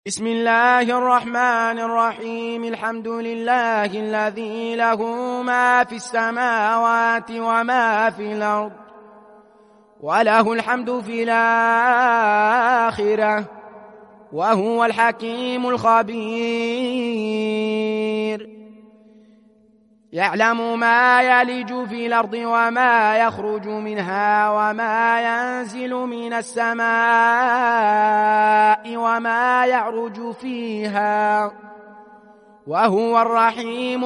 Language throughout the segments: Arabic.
بسم الله الرحمن الرحيم. الحمد لله الذي له ما في السماوات وما في الأرض، وله الحمد في الآخرة، وهو الحكيم الخبير. يعلم ما يلج في الأرض وما يخرج منها وما ينزل من السماء وما يعرج فيها، وهو الرحيم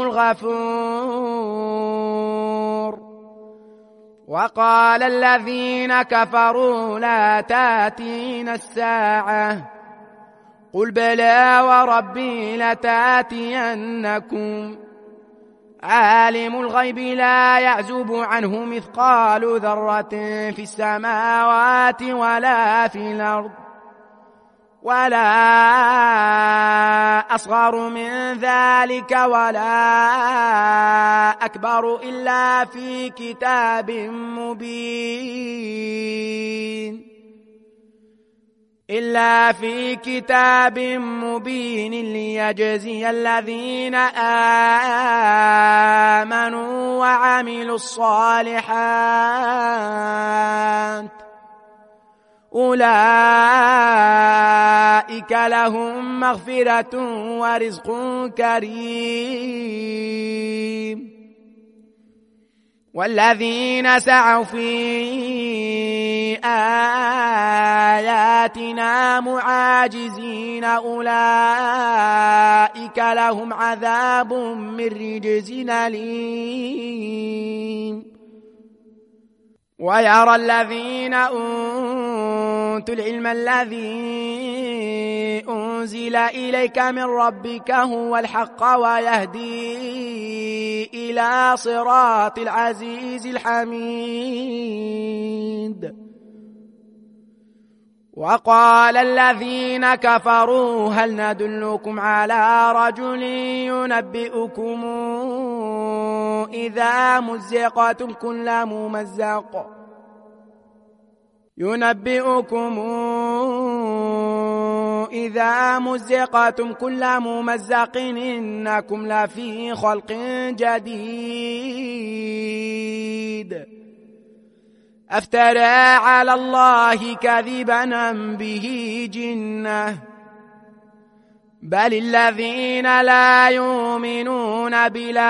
الغفور. وقال الذين كفروا لا تأتينا الساعة، قل بلى وربي لتأتينكم، عالم الغيب لا يعزب عنه مثقال ذرة في السماوات ولا في الأرض، ولا أصغر من ذلك ولا أكبر إلا في كتاب مبين ليجزي الذين آمنوا وعملوا الصالحات، أولئك لهم مغفرة ورزق كريم. والذين سعوا في آياتنا معاجزين أولئك لهم عذاب من رجز أليم. ويرى الذين أوتوا العلم الذي أنزل إليك من ربك هو الحق ويهدي إلى صراط العزيز الحميد. وقال الذين كفروا هل ندلكم على رجل ينبئكم إذا مزقتم كل ممزق إنكم لفي خلق جديد، أفترى على الله كذبا أم به جنة، بل الذين لا يؤمنون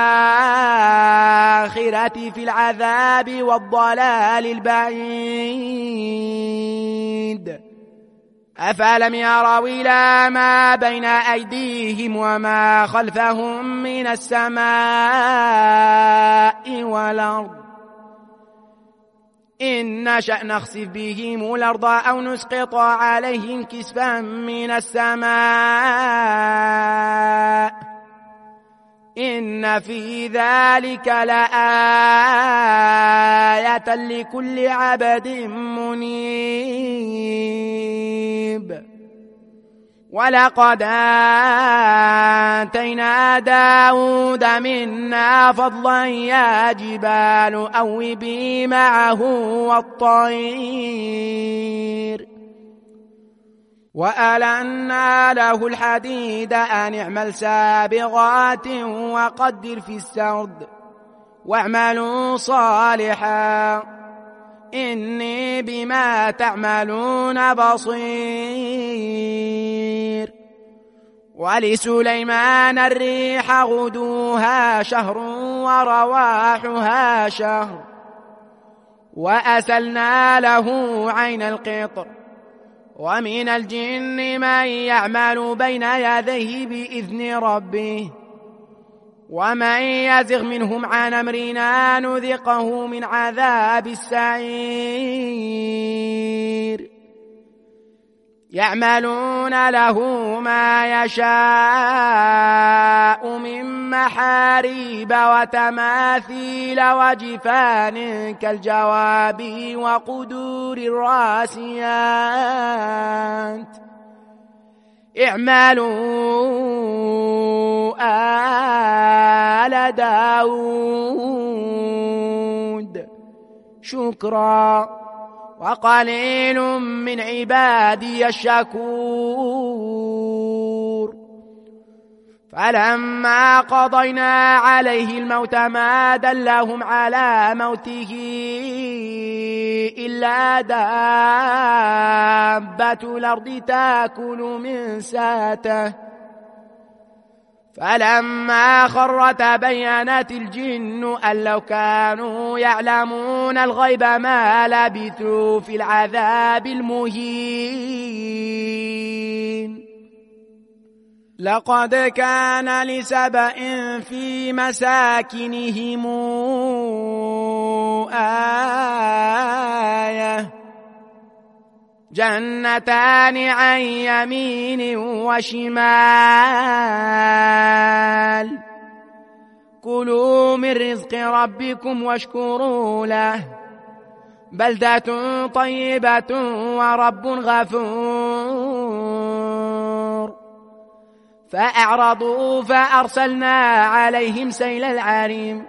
بالآخرة في العذاب والضلال البعيد. أفلم يروا إلى ما بين أيديهم وما خلفهم من السماء والأرض، إن نشأ نخسف بهم الأرض أو نسقط عليهم كسفا من السماء، إن في ذلك لآية لكل عبد منيب. ولقد آتينا داود منا فضلا يا جبال أوبي معه والطير، وألنا له الحديد أن اعمل سابغات وقدر في السرد واعملوا صالحا إني بما تعملون بصير. ولسليمان الريح غدوها شهر ورواحها شهر، وأسلنا له عين القطر، ومن الجن من يعمل بين يديه بإذن ربه، ومن يزغ منهم عن أمرنا نذقه من عذاب السعير. يعملون له ما يشاء من محاريب وتماثيل وجفان كالجواب وقدور الراسيات، اعملوا آل داود شكرا وقليل من عبادي الشكور. فلما قضينا عليه الموت ما دلهم على موته إلا دابة الأرض تأكل من ساته فلما خر تبينت الجن أن لو كانوا يعلمون الغيب ما لبثوا في العذاب المهين. لقد كان لسبأ في مساكنهم آية جنتان عن يمين وشمال كلوا من رزق ربكم واشكروا له بلدة طيبة ورب غفور. فأعرضوا فأرسلنا عليهم سيل العريم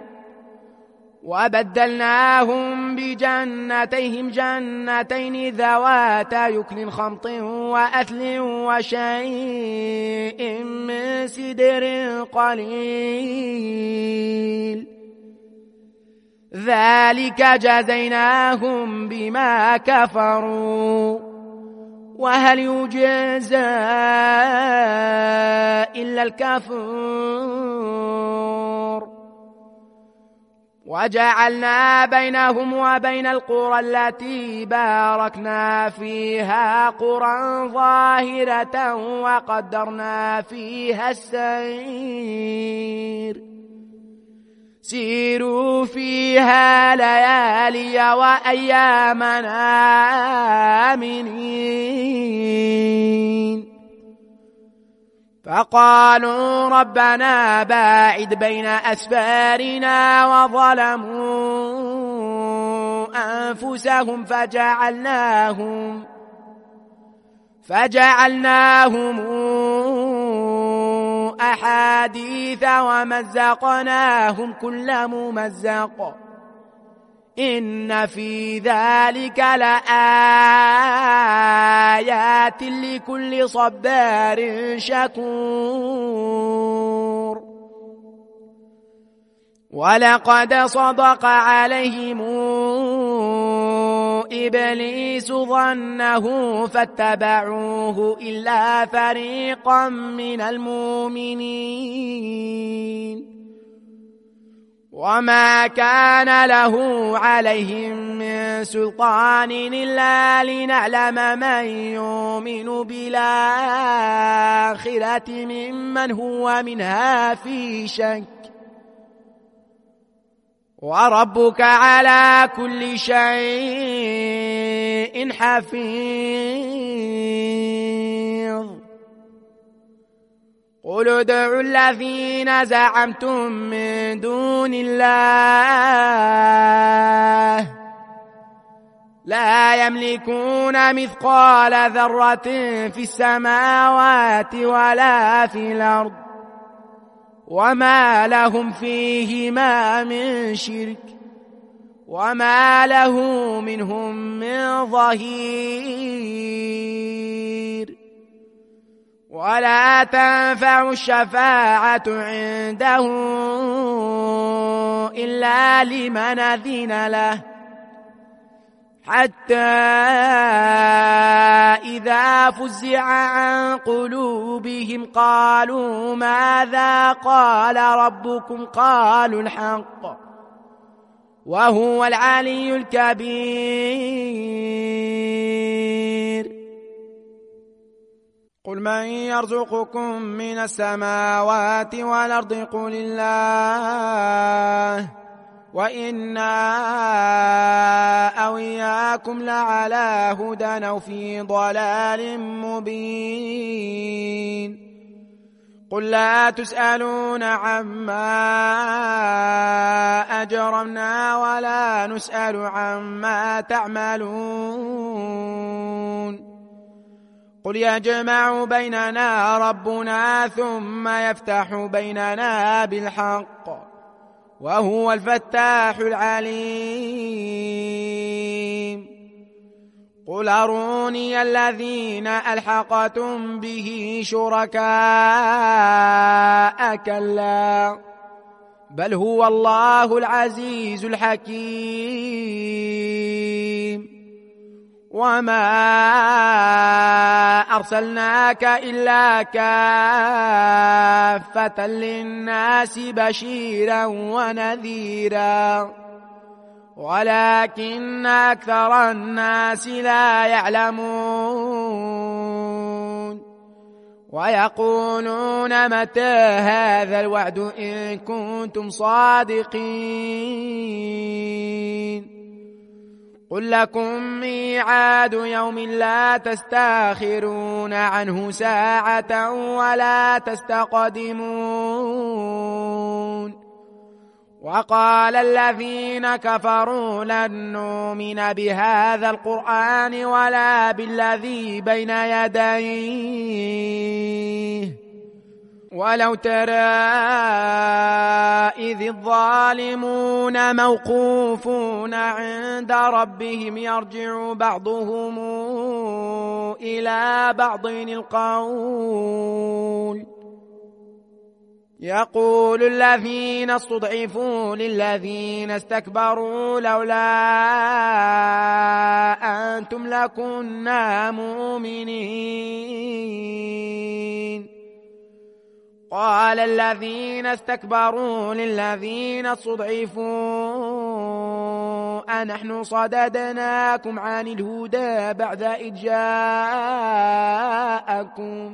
وبدلناهم بجنتيهم جنتين ذواتا يكل خمط وأثل وشيء من سدر قليل ذلك جزيناهم بما كفروا وهل يجزى إلا الكفور. وجعلنا بينهم وبين القرى التي باركنا فيها قرى ظاهرة وقدرنا فيها السير سيروا فيها ليالي وأياما آمنين. فقالوا ربنا باعد بين أسفارنا وظلموا أنفسهم فجعلناهم أحاديث ومزقناهم كل ممزق إن في ذلك لآيات لكل صبار شكور. ولقد صدق عليهم إبليس ظنه فاتبعوه إلا فريقا من المؤمنين وما كان له عليهم من سلطان إلا لنعلم من يؤمن بالآخرة ممن هو منها في شك وربك على كل شيء حفيظ. قل ادعوا الذين زعمتم من دون الله لا يملكون مثقال ذرة في السماوات ولا في الأرض وما لهم فيهما من شرك وما له منهم من ظهير. ولا تنفع الشفاعة عنده إلا لمن أذن له حتى إذا فزع عن قلوبهم قالوا ماذا قال ربكم قالوا الحق وهو العلي الكبير. قل من يرزقكم من السماوات والأرض قل الله وإنا أو إياكم لعلى هدى أو في ضلال مبين. قل لا تسألون عما أجرمنا ولا نسأل عما تعملون. قل يجمع بيننا ربنا ثم يفتح بيننا بالحق وهو الفتاح العليم. قل أروني الذين ألحقتم به شركاء كلا بل هو الله العزيز الحكيم وما أرسلناك إلا كافة للناس بشيرا ونذيرا ولكن أكثر الناس لا يعلمون ويقولون متى هذا الوعد إن كنتم صادقين قل لكم ميعاد يوم لا تستاخرون عنه ساعة ولا تستقدمون وقال الذين كفروا لن نؤمن بهذا القرآن ولا بالذي بين يديه ولو ترى إذ الظالمون موقوفون عند ربهم يرجع بعضهم إلى بعض القول يقول الذين استضعفوا للذين استكبروا لولا أنتم لكنا مؤمنين قال الذين استكبروا للذين استضعفوا أنحن صددناكم عن الهدى بعد إذ جاءكم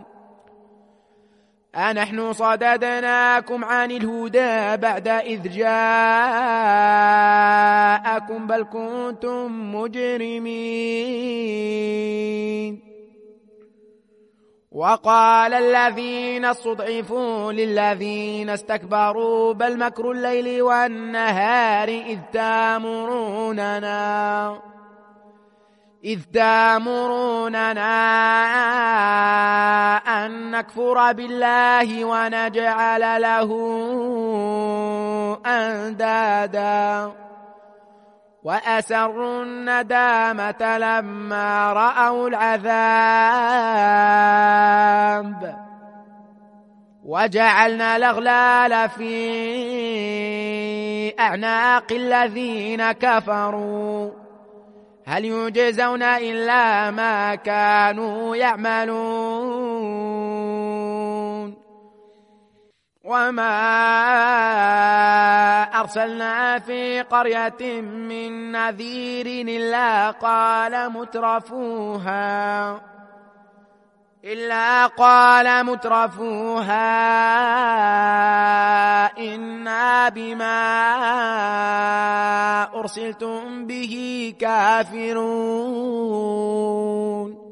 أنحن صددناكم عن الهدى بعد إذ جاءكم بل كنتم مجرمين وقال الذين استضعفوا للذين استكبروا بل مكر الليل والنهار إذ تامروننا أن نكفر بالله ونجعل له أندادا وأسروا الندامة لما رأوا العذاب وجعلنا الأغلال في أعناق الذين كفروا هل يجزون إلا ما كانوا يعملون وما أرسلنا في قرية من نذير إلا قال مترفوها إنا بما أرسلتم به كافرون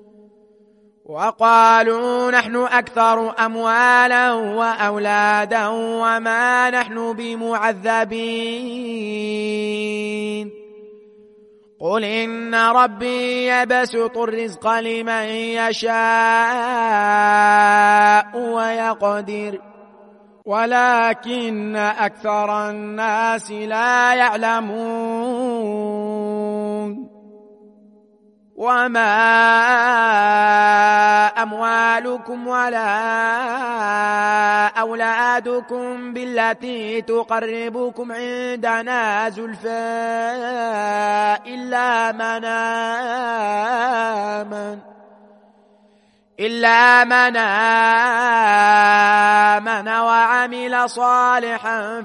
وقالوا نحن أكثر أموالا وأولادا وما نحن بمعذبين قل إن ربي يبسط الرزق لمن يشاء ويقدر ولكن أكثر الناس لا يعلمون وما أموالكم ولا أولادكم بالتي تقربكم عندنا زلفى إلا من آمن وعمل صالحا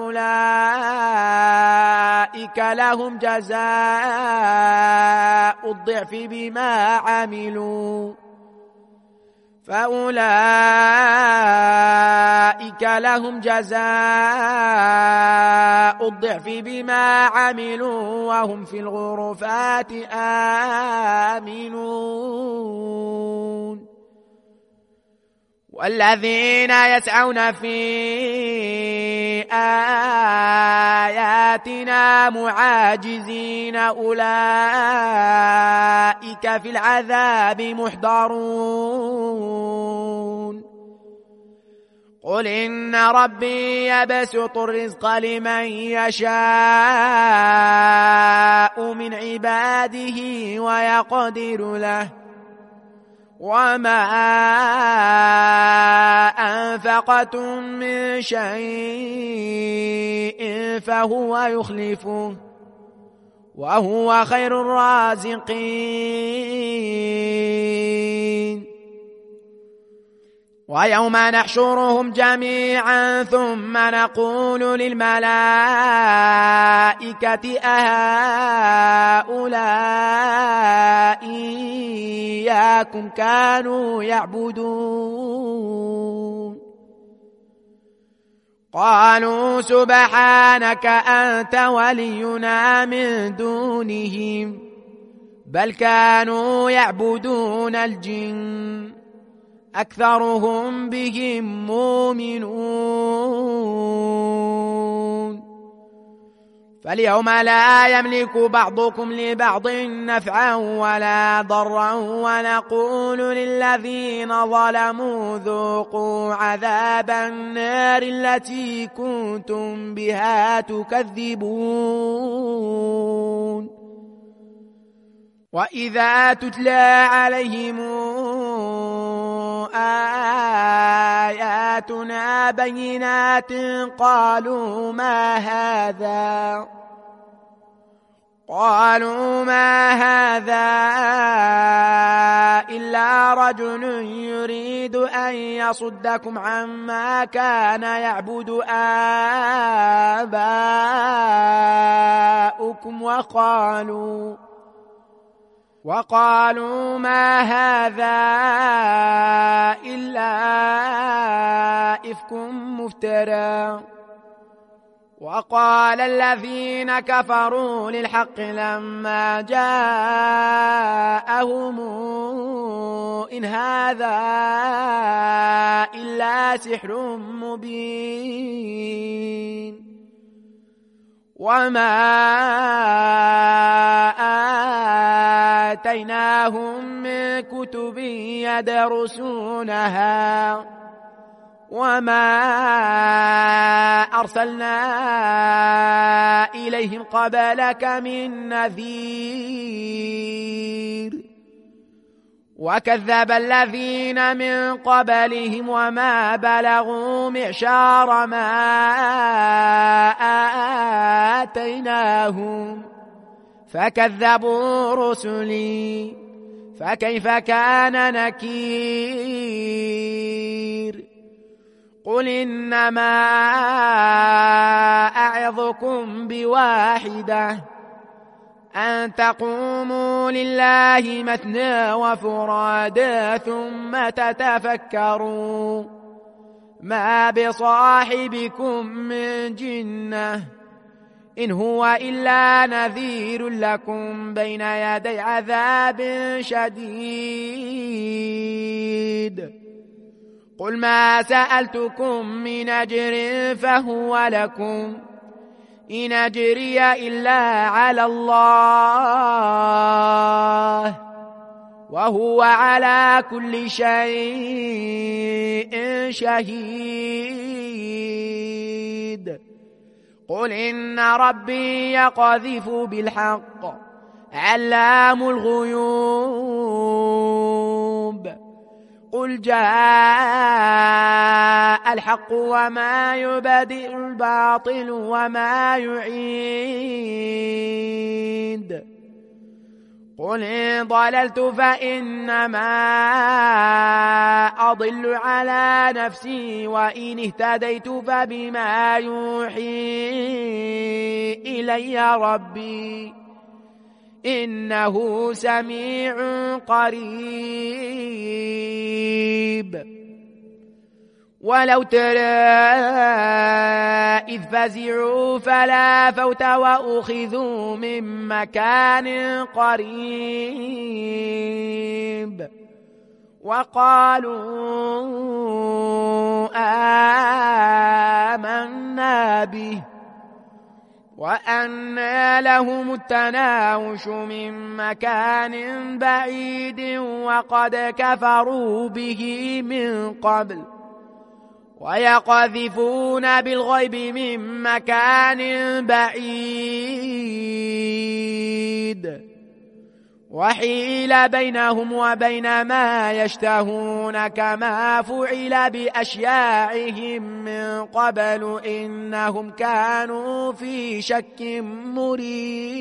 فأولئك لهم جزاء الضعف بما عملوا وهم في الغرفات آمنون والذين يسعون في آياتنا معاجزين أولئك في العذاب محضرون قل إن ربي يبسط الرزق لمن يشاء من عباده ويقدر له وما أنفقتم من شيء فهو يخلفه وهو خير الرازقين ويوم نحشرهم جميعا ثم نقول للملائكة أهؤلاء إياكم كانوا يعبدون قالوا سبحانك أنت ولينا من دونهم بل كانوا يعبدون الجن أكثرهم بهم مؤمنون فاليوم لا يملك بعضكم لبعض نفعا ولا ضرا ونقول للذين ظلموا ذوقوا عذاب النار التي كنتم بها تكذبون وإذا تتلى عليهم آياتنا بينات قالوا ما هذا إلا رجل يريد أن يصدكم عما كان يعبد آباؤكم وقالوا ما هذا إلا إفك مفترى وقال الذين كفروا للحق لما جاءهم إن هذا إلا سحر مبين وما آتيناهم من كتب يدرسونها وما أرسلنا إليهم قبلك من نذير وكذب الذين من قبلهم وما بلغوا معشار ما آتيناهم فكذبوا رسلي فكيف كان نكير قل إنما أعظكم بواحدة أن تقوموا لله مثنى وفرادا ثم تتفكروا ما بصاحبكم من جنة إن هو إلا نذير لكم بين يدي عذاب شديد قل ما سألتكم من أجر فهو لكم إن أجري إلا على الله وهو على كل شيء شهيد قل إن ربي يقذف بالحق علام الغيوب قل جاء الحق وما يبدئ الباطل وما يعيد قل إن ضللت فإنما أضل على نفسي وإن اهتديت فبما يوحي إلي ربي إنه سميع قريب ولو ترى إذ فزعوا فلا فوت وأخذوا من مكان قريب وقالوا آمنا به وأنى لهم التناوش من مكان بعيد وقد كفروا به من قبل ويقذفون بالغيب من مكان بعيد وحيل بينهم وبين ما يشتهون كما فعل بأشياعهم من قبل إنهم كانوا في شك مريب